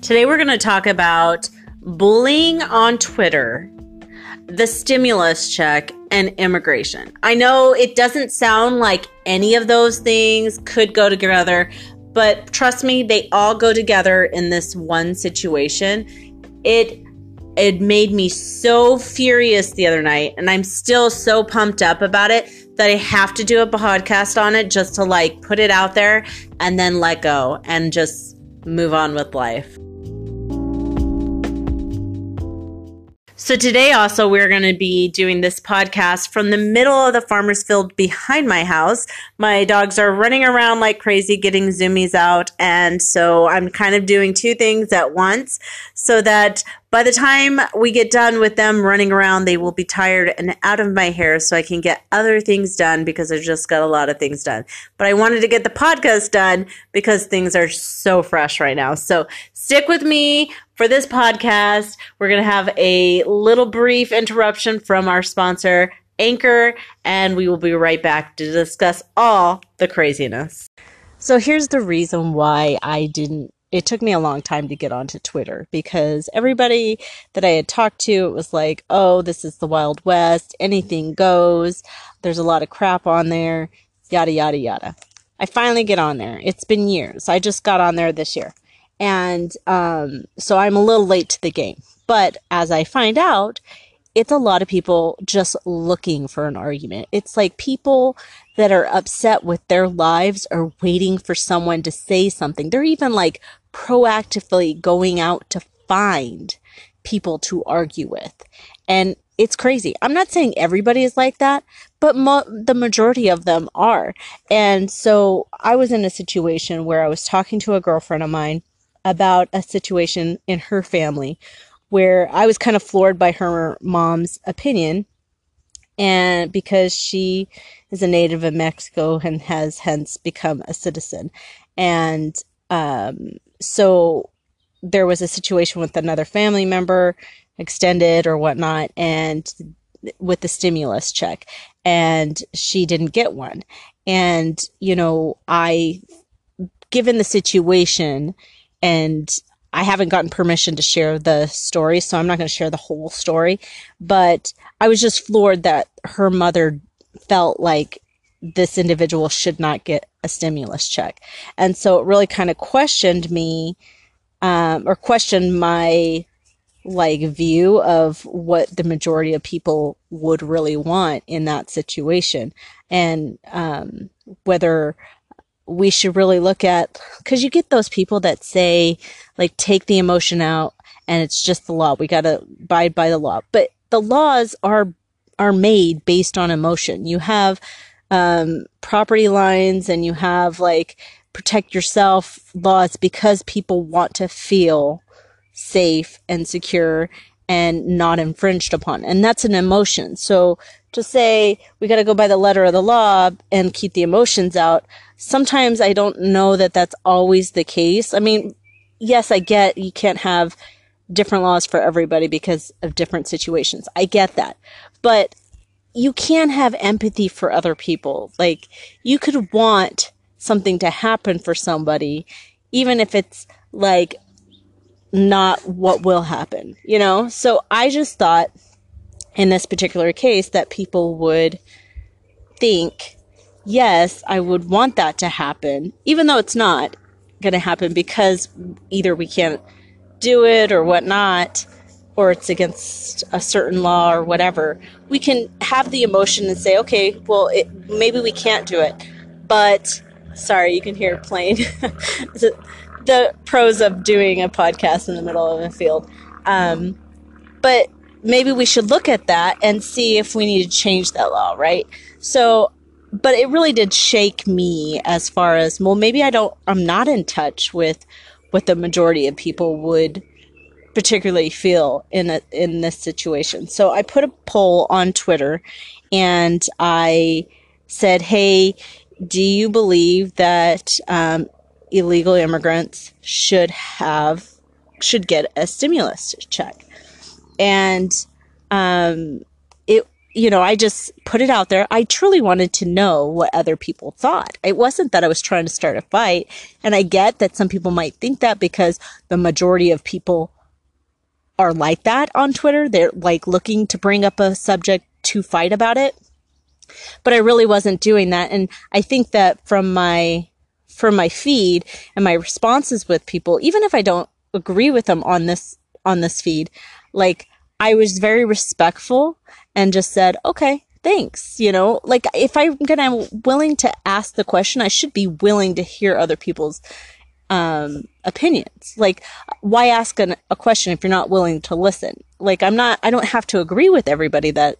Today we're going to talk about bullying on Twitter, the stimulus check, and immigration. I know it doesn't sound like any of those things could go together, but trust me, they all go together in this one situation. It made me so furious the other night, and I'm still so pumped up about it that I have to do a podcast on it just to put it out there and then let go and just move on with life. So today also we're going to be doing this podcast from the middle of the farmer's field behind my house. My dogs are running around like crazy getting zoomies out, and so I'm kind of doing two things at once so that by the time we get done with them running around, they will be tired and out of my hair so I can get other things done because I've just got a lot of things done. But I wanted to get the podcast done because things are so fresh right now. So stick with me for this podcast. We're going to have a little brief interruption from our sponsor, Anchor, and we will be right back to discuss all the craziness. So here's the reason why it took me a long time to get onto Twitter, because everybody that I had talked to, it was like, oh, this is the Wild West. Anything goes. There's a lot of crap on there. Yada, yada, yada. I finally get on there. It's been years. I just got on there this year. And so I'm a little late to the game. But as I find out, it's a lot of people just looking for an argument. It's like people that are upset with their lives are waiting for someone to say something. They're even proactively going out to find people to argue with. And it's crazy. I'm not saying everybody is like that, but the majority of them are. And so I was in a situation where I was talking to a girlfriend of mine about a situation in her family where I was kind of floored by her mom's opinion, and because she is a native of Mexico and has hence become a citizen. And so there was a situation with another family member, extended or whatnot, and with the stimulus check, and she didn't get one. And, given the situation, and I haven't gotten permission to share the story, so I'm not going to share the whole story, but I was just floored that her mother felt like this individual should not get a stimulus check. And so it really kind of questioned me, or questioned my view of what the majority of people would really want in that situation, and whether we should really look at, because you get those people that say, take the emotion out and it's just the law. We got to abide by the law. But the laws are made based on emotion. You have property lines, and you have protect yourself laws because people want to feel safe and secure and not infringed upon. And that's an emotion. So to say we got to go by the letter of the law and keep the emotions out, sometimes I don't know that that's always the case. I mean, yes, I get you can't have different laws for everybody because of different situations. I get that. But you can have empathy for other people. You could want something to happen for somebody, even if it's not what will happen, So I just thought in this particular case that people would think, yes, I would want that to happen, even though it's not going to happen because either we can't do it or whatnot, or it's against a certain law or whatever. We can have the emotion and say, okay, well, maybe we can't do it. But, sorry, you can hear it playing. The pros of doing a podcast in the middle of a field. But maybe we should look at that and see if we need to change that law, right? So, but it really did shake me as far as, well, maybe I'm not in touch with what the majority of people would particularly feel in this situation. So I put a poll on Twitter and I said, hey, do you believe that illegal immigrants should get a stimulus check? And I just put it out there. I truly wanted to know what other people thought. It wasn't that I was trying to start a fight. And I get that some people might think that because the majority of people are like that on Twitter. They're like looking to bring up a subject to fight about it. But I really wasn't doing that. And I think that from my feed and my responses with people, even if I don't agree with them on this feed, like I was very respectful and just said, okay, thanks. Like if I'm willing to ask the question, I should be willing to hear other people's opinions. Like, why ask a question if you're not willing to listen? Like, I don't have to agree with everybody that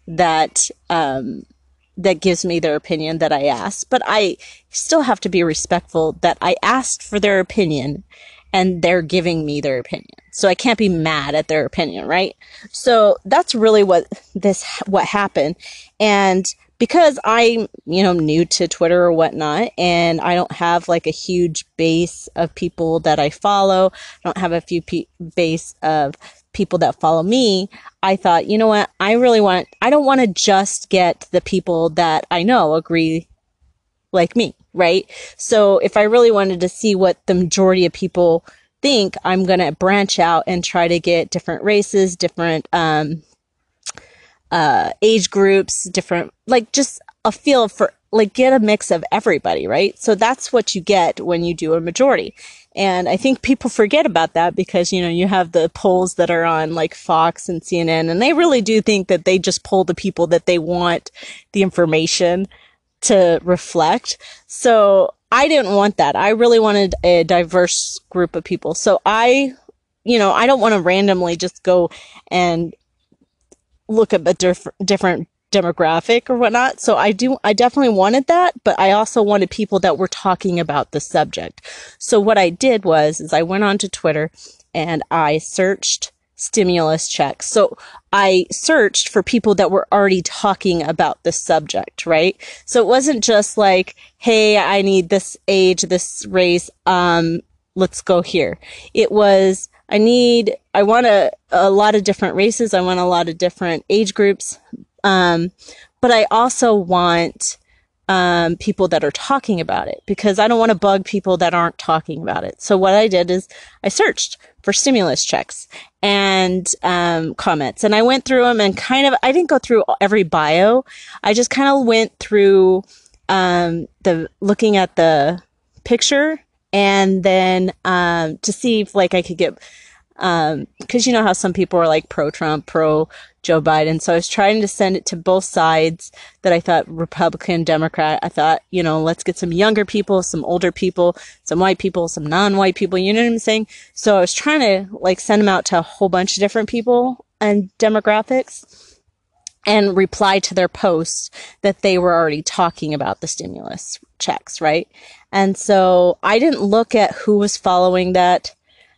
gives me their opinion that I asked, but I still have to be respectful that I asked for their opinion and they're giving me their opinion. So I can't be mad at their opinion, right? So that's really what happened. And because I'm, new to Twitter or whatnot, and I don't have like a huge base of people that I follow, I don't have a few base of people that follow me, I thought, you know what, I don't want to just get the people that I know agree like me, right? So if I really wanted to see what the majority of people think, I'm going to branch out and try to get different races, different age groups, different, like just a feel for, like get a mix of everybody, right? So that's what you get when you do a majority. And I think people forget about that because, you have the polls that are on like Fox and CNN, and they really do think that they just poll the people that they want the information to reflect. So I didn't want that. I really wanted a diverse group of people. So I don't want to randomly just go and look at a different demographic or whatnot. So I definitely wanted that, but I also wanted people that were talking about the subject. So what I did is I went onto Twitter and I searched stimulus checks. So I searched for people that were already talking about this subject, right? So it wasn't just like, hey, I need this age, this race, let's go here. It was, I want a lot of different races. I want a lot of different age groups. But I also want people that are talking about it because I don't want to bug people that aren't talking about it. So what I did is I searched for stimulus checks and comments, and I went through them and I didn't go through every bio. I just kind of went through looking at the picture and then to see if like I could get because you know how some people are like pro-Trump, pro-Joe Biden. So I was trying to send it to both sides that I thought Republican, Democrat. I thought, let's get some younger people, some older people, some white people, some non-white people. You know what I'm saying? So I was trying to like send them out to a whole bunch of different people and demographics and reply to their posts that they were already talking about the stimulus checks, right? And so I didn't look at who was following that,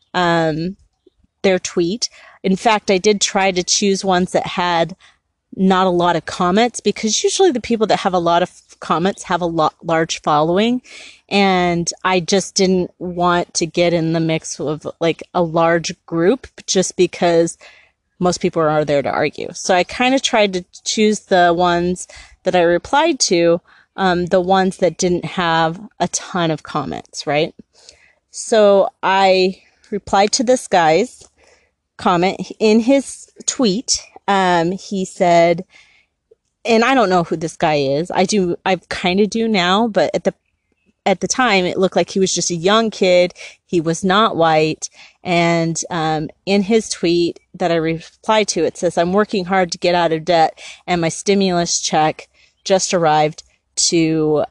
their tweet. In fact, I did try to choose ones that had not a lot of comments because usually the people that have a lot of comments have a large following. And I just didn't want to get in the mix of like a large group just because most people are there to argue. So I kind of tried to choose the ones that I replied to, the ones that didn't have a ton of comments, right? So I replied to this guy's comment in his tweet. He said, and I don't know who this guy is. I kind of do now, but at the time it looked like he was just a young kid. He was not white. And in his tweet that I replied to, it says, I'm working hard to get out of debt and my stimulus check just arrived to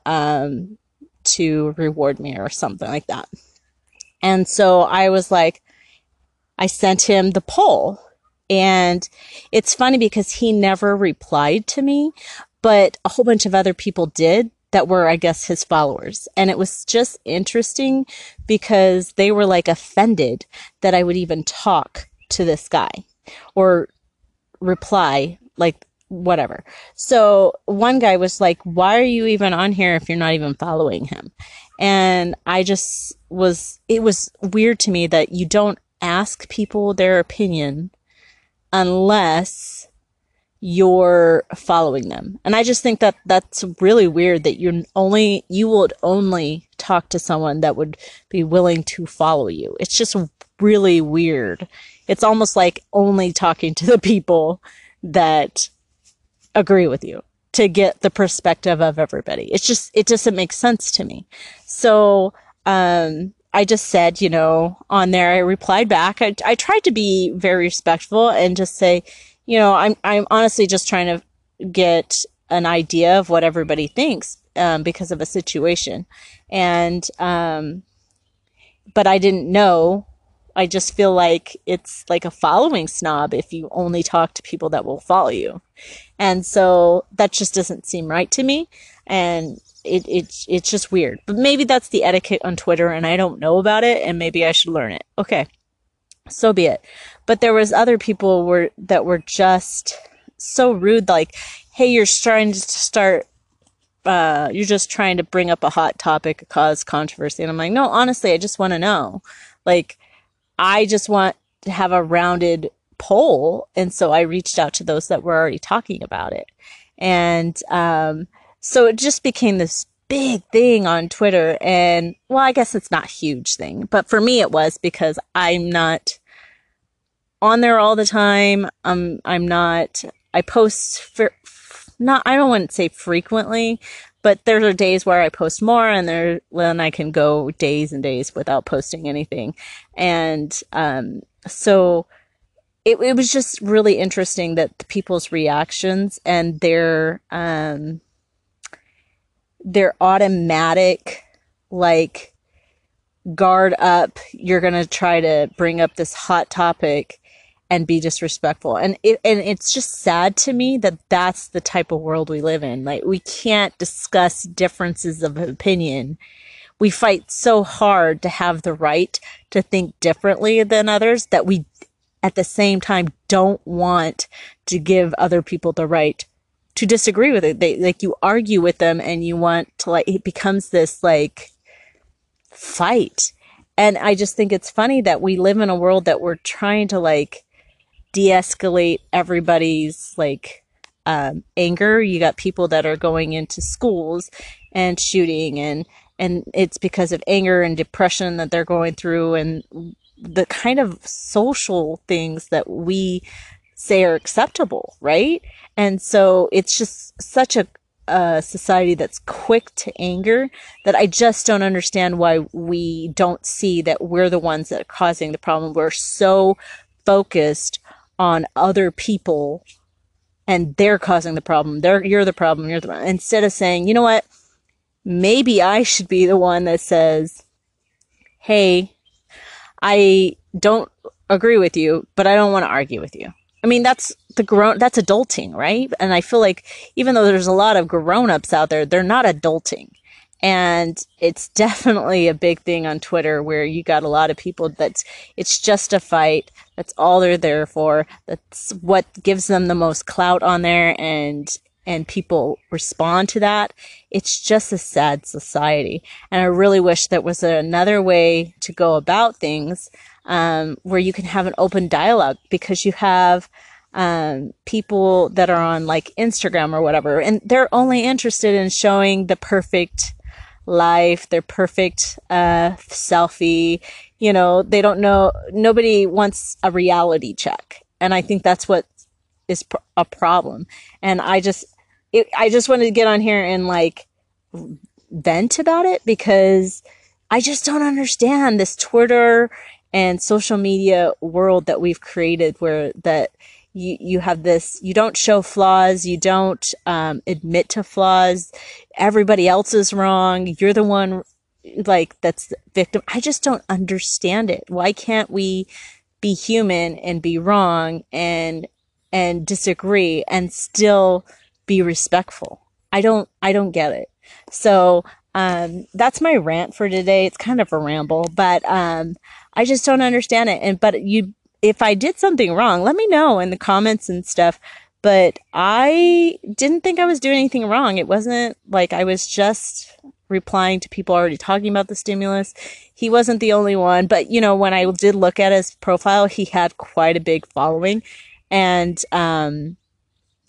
reward me or something like that. And so I was like, I sent him the poll, and it's funny because he never replied to me, but a whole bunch of other people did that were, I guess, his followers. And it was just interesting because they were like offended that I would even talk to this guy or reply, like whatever. So one guy was like, why are you even on here if you're not even following him? And it was weird to me that you don't ask people their opinion unless you're following them. And I just think that that's really weird that you would only talk to someone that would be willing to follow you. It's just really weird. It's almost like only talking to the people that agree with you to get the perspective of everybody. It doesn't make sense to me. So, I just said, on there, I replied back. I tried to be very respectful and just say, I'm honestly just trying to get an idea of what everybody thinks, because of a situation. And, but I didn't know. I just feel like it's like a following snob if you only talk to people that will follow you. And so that just doesn't seem right to me. And it's just weird. But maybe that's the etiquette on Twitter and I don't know about it and maybe I should learn it. Okay. So be it. But there was other people that were just so rude, like, hey, you're trying to start, you're just trying to bring up a hot topic, cause controversy. And I'm like, no, honestly, I just want to know. Like, I just want to have a rounded poll. And so I reached out to those that were already talking about it. And, so it just became this big thing on Twitter. And, well, I guess it's not a huge thing, but for me it was because I'm not on there all the time. I post I don't want to say frequently, but there are days where I post more and then I can go days and days without posting anything. And, so it was just really interesting that the people's reactions and their automatic, like, guard up, you're going to try to bring up this hot topic and be disrespectful. And it's just sad to me that that's the type of world we live in. Like, we can't discuss differences of opinion. We fight so hard to have the right to think differently than others that we, at the same time, don't want to give other people the right to disagree with it. You argue with them and you want to, it becomes this, fight. And I just think it's funny that we live in a world that we're trying to, de-escalate everybody's, anger. You got people that are going into schools and shooting and it's because of anger and depression that they're going through and the kind of social things that we say are acceptable, right? And so it's just such a society that's quick to anger that I just don't understand why we don't see that we're the ones that are causing the problem. We're so focused on other people and they're causing the problem. You're the problem. Instead of saying, you know what, maybe I should be the one that says, hey, I don't agree with you, but I don't want to argue with you. I mean, that's adulting, right? And I feel like even though there's a lot of grown-ups out there, they're not adulting. And it's definitely a big thing on Twitter where you got a lot of people it's just a fight. That's all they're there for. That's what gives them the most clout on there and people respond to that. It's just a sad society. And I really wish there was another way to go about things, where you can have an open dialogue, because you have people that are on Instagram or whatever, and they're only interested in showing the perfect life, their perfect selfie. They don't know, nobody wants a reality check. And I think that's what is a problem. And I just wanted to get on here and vent about it, because I just don't understand this Twitter and social media world that we've created, where that you have this, you don't show flaws, you don't admit to flaws, everybody else is wrong, you're the one that's the victim. I just don't understand it. Why can't we be human and be wrong and disagree and still be respectful? I don't get it. So that's my rant for today. It's kind of a ramble, but I just don't understand it. If I did something wrong, let me know in the comments and stuff. But I didn't think I was doing anything wrong. It wasn't like I was just replying to people already talking about the stimulus. He wasn't the only one. But, when I did look at his profile, he had quite a big following. And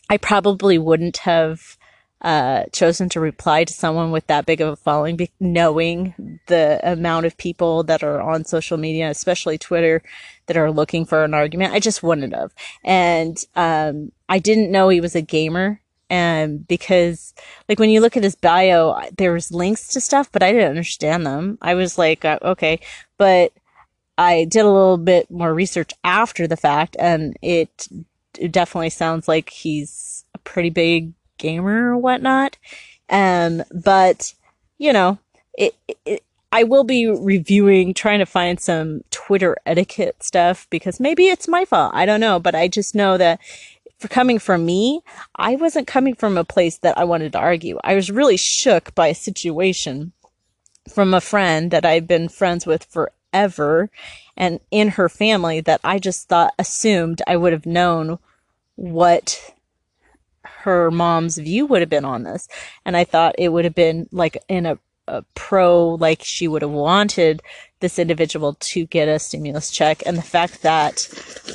I probably wouldn't have chosen to reply to someone with that big of a following, knowing the amount of people that are on social media, especially Twitter, that are looking for an argument. I just wouldn't have. And I didn't know he was a gamer. And because, like, when you look at his bio, there's links to stuff, but I didn't understand them. I was like, okay. But I did a little bit more research after the fact, and it definitely sounds like he's a pretty big gamer or whatnot. But you know, I will be reviewing, trying to find some Twitter etiquette stuff, because maybe it's my fault. I don't know, but I just know that for coming from me, I wasn't coming from a place that I wanted to argue. I was really shook by a situation from a friend that I've been friends with forever, and in her family, that I just assumed I would have known what her mom's view would have been on this. And I thought it would have been like in a pro, like she would have wanted this individual to get a stimulus check. And the fact that,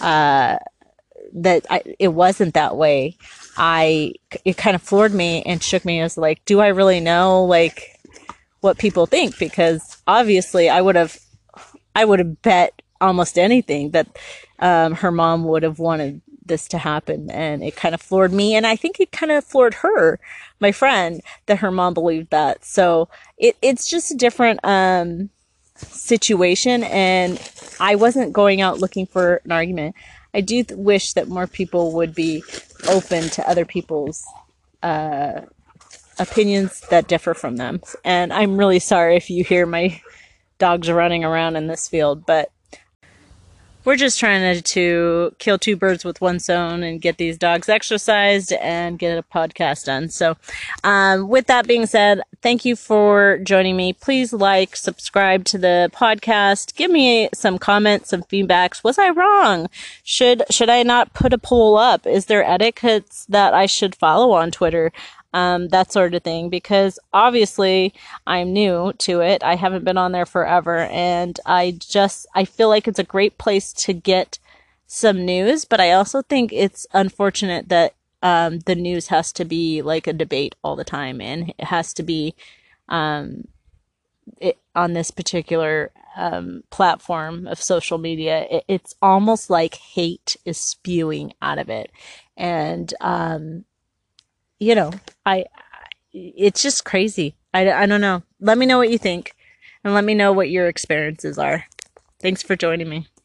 it wasn't that way, it kind of floored me and shook me. I was like, do I really know, like, what people think? Because obviously I would have bet almost anything that, her mom would have wanted this to happen. And it kind of floored me, and I think it kind of floored her, my friend, that her mom believed that. So it's just a different situation, and I wasn't going out looking for an argument. I do wish that more people would be open to other people's opinions that differ from them. And I'm really sorry if you hear my dogs running around in this field, but we're just trying to kill two birds with one stone and get these dogs exercised and get a podcast done. So with that being said, thank you for joining me. Please like, subscribe to the podcast. Give me some comments, some feedbacks. Was I wrong? Should I not put a poll up? Is there etiquettes that I should follow on Twitter? That sort of thing, because obviously I'm new to it. I haven't been on there forever, and I feel like it's a great place to get some news, but I also think it's unfortunate that the news has to be like a debate all the time, and it has to be on this particular platform of social media. It's almost like hate is spewing out of it, and it's just crazy. I don't know. Let me know what you think, and let me know what your experiences are. Thanks for joining me.